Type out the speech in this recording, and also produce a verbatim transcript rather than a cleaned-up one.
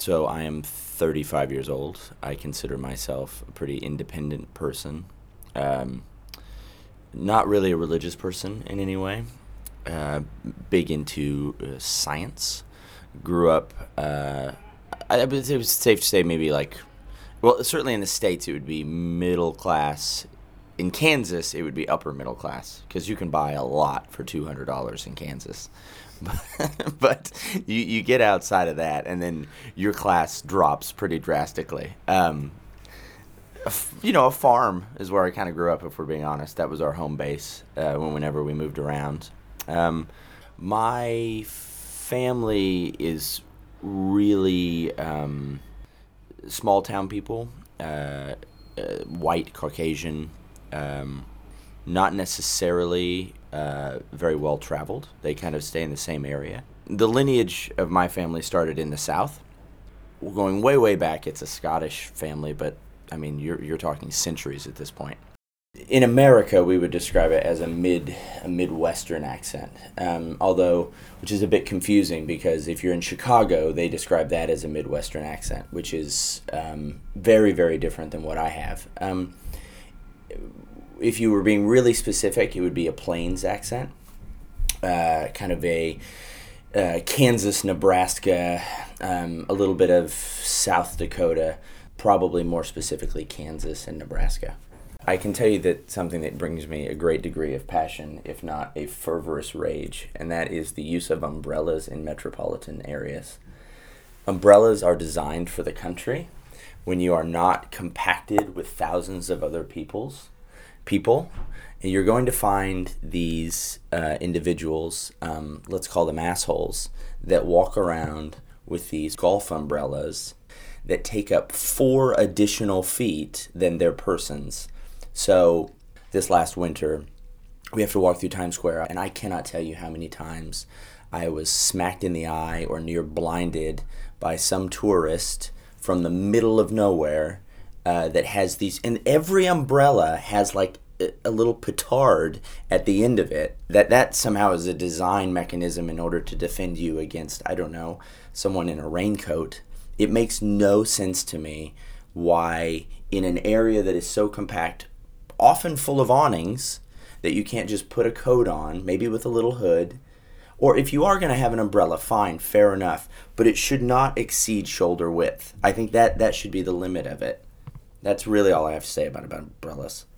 So I am thirty-five years old. I consider myself a pretty independent person. Um, not really a religious person in any way. Uh, big into uh, science. Grew up, uh, I, I would say it was safe to say maybe like, well, certainly in the States it would be middle class. In Kansas, it would be upper middle class because you can buy a lot for two hundred dollars in Kansas. But you, you get outside of that, and then your class drops pretty drastically. Um, a f- you know, a farm is where I kind of grew up, if we're being honest. That was our home base uh, when whenever we moved around. Um, my family is really um, small town people, uh, uh, white, Caucasian, um, not necessarily uh, very well traveled. They kind of stay in the same area. The lineage of my family started in the South. We're going way, way back. It's a Scottish family, but I mean, you're you're talking centuries at this point. In America, we would describe it as a mid a Midwestern accent, um, although which is a bit confusing because if you're in Chicago, they describe that as a Midwestern accent, which is um, very, very different than what I have. Um, if you were being really specific, it would be a Plains accent, uh, kind of a uh, Kansas, Nebraska, um, a little bit of South Dakota, probably more specifically Kansas and Nebraska. I can tell you that something that brings me a great degree of passion, if not a fervorous rage, and that is the use of umbrellas in metropolitan areas. Umbrellas are designed for the country when you are not compacted with thousands of other people's people. And you're going to find these uh, individuals, um, let's call them assholes, that walk around with these golf umbrellas that take up four additional feet than their persons. So this last winter, we have to walk through Times Square, and I cannot tell you how many times I was smacked in the eye or near blinded by some tourist from the middle of nowhere uh, that has these, and every umbrella has like a, a little petard at the end of it. That that somehow is a design mechanism in order to defend you against, I don't know, someone in a raincoat. It makes no sense to me why in an area that is so compact, often full of awnings, that you can't just put a coat on, maybe with a little hood. Or if you are going to have an umbrella, fine, fair enough, but it should not exceed shoulder width. I think that that should be the limit of it. That's really all I have to say about, about umbrellas.